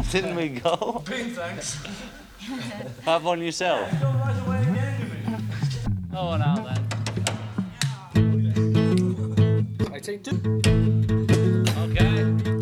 Didn't we go? Big thanks. Have one yourself. Don't rush away again. Oh, now then. I take two. Okay.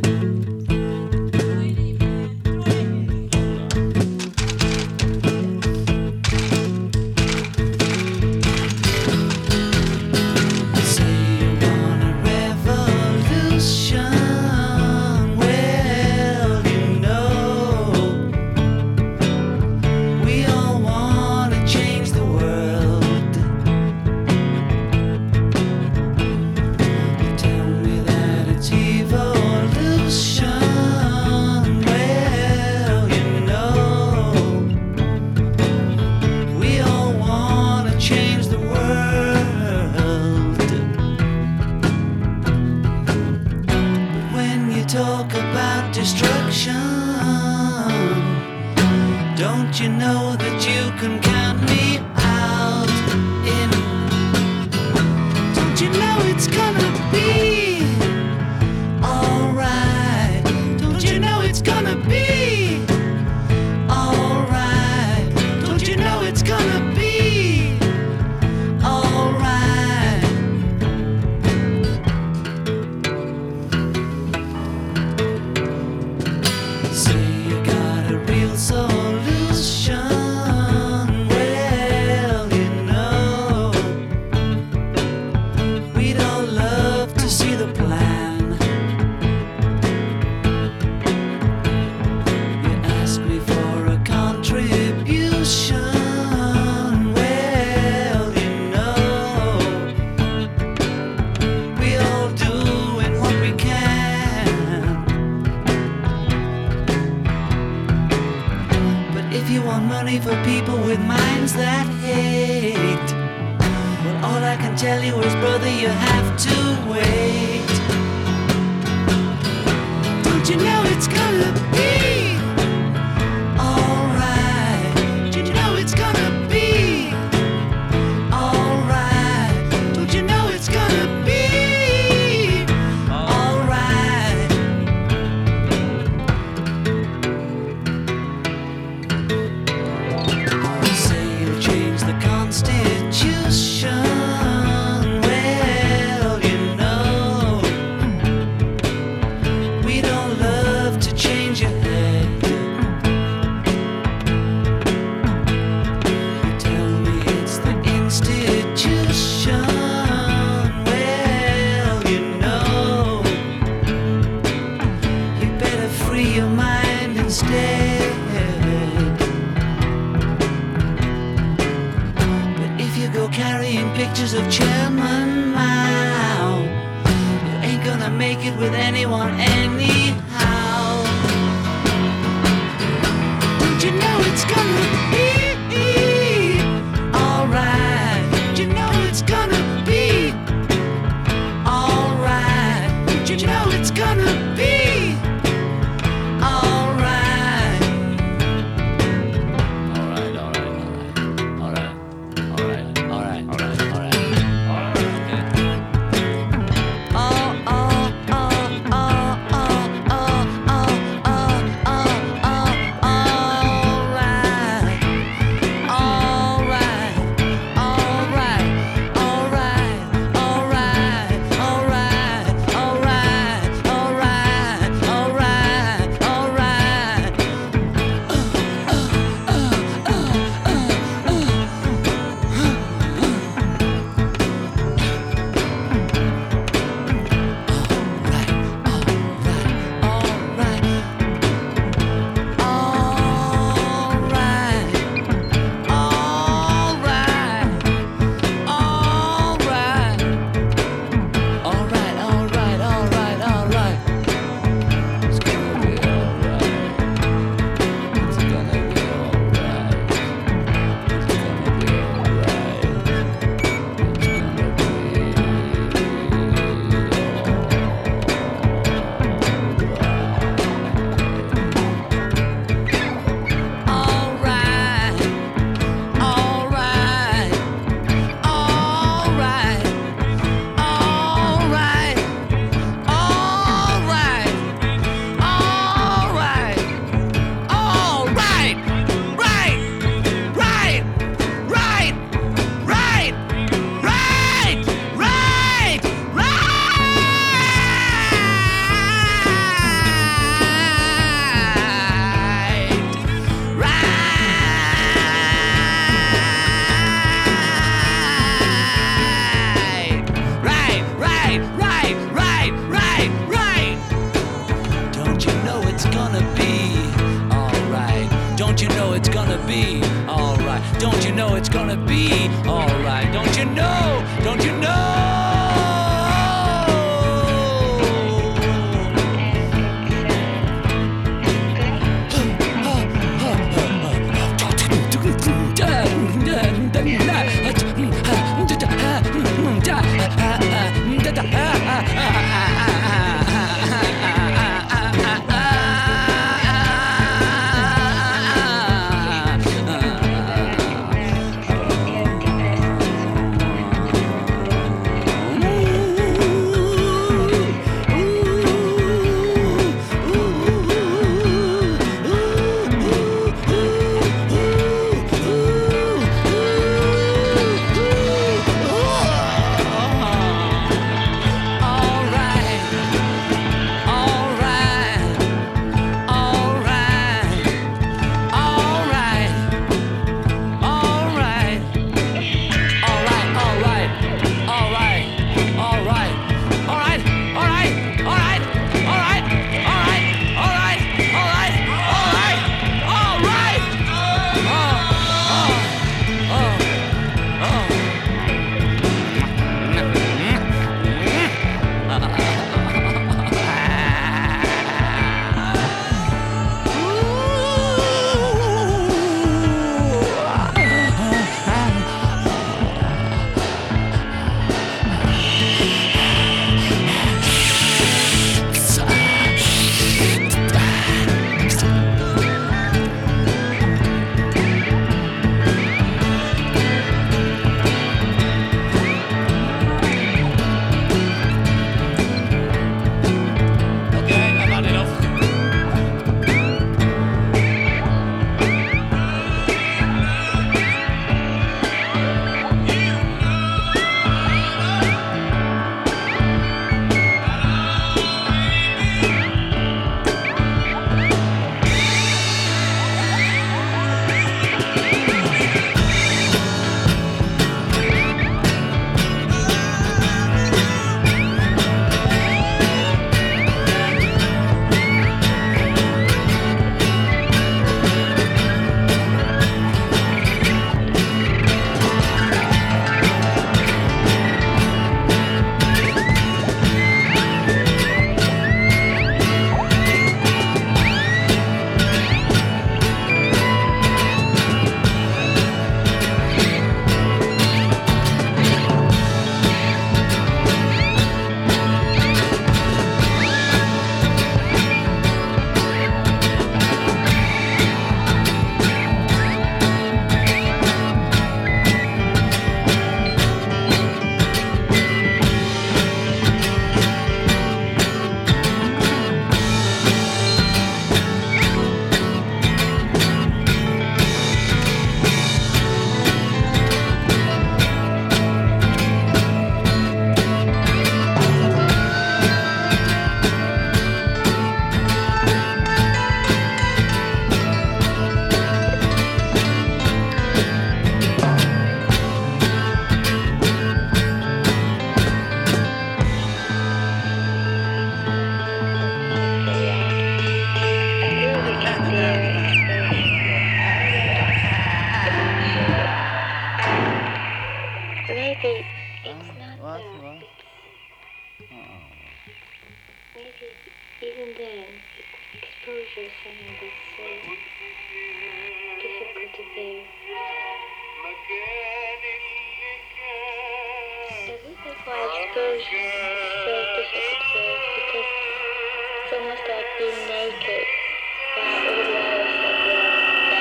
Talk about destruction. Don't you know that you can count me out in? Don't you know it's gonna be alright? Don't you know it's gonna be alright? Don't you know it's gonna be alright? Solution, well, you know, we'd all love to see the plan. You ask me for a contribution, well, you know, we all doing what we can. If you want money for people with minds that hate, well, all I can tell you is, brother, you have to wait. Don't you know it's gonna be alright? Don't you know it's gonna be alright? Don't you know it's gonna be alright? Change the Constitution, well, you know, we don't love to change your head. You tell me it's the institution, well, you know, you better free your mind instead. Go carrying pictures of Chairman Mao, you ain't gonna make it with anyone anyhow. Don't you know it's gonna be alright? Don't you know it's gonna be alright? Don't you know it's gonna be alright? be alright. Don't you know it's gonna be alright? Don't you know? Don't you know? Maybe even then, exposure is something that's so difficult to bear. The reason why exposure is so difficult to bear is because it's almost like being naked while all the others are there.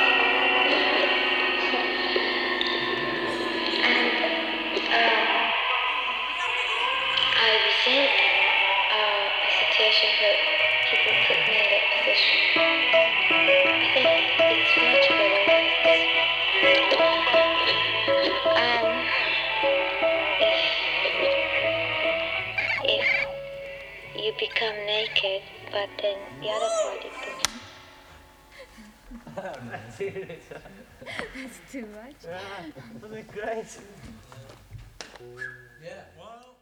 I resent a situation where people put me in that position. I think it's much better if you become naked, but then the other party puts. That's too much. Yeah, wasn't it great? Yeah. Well,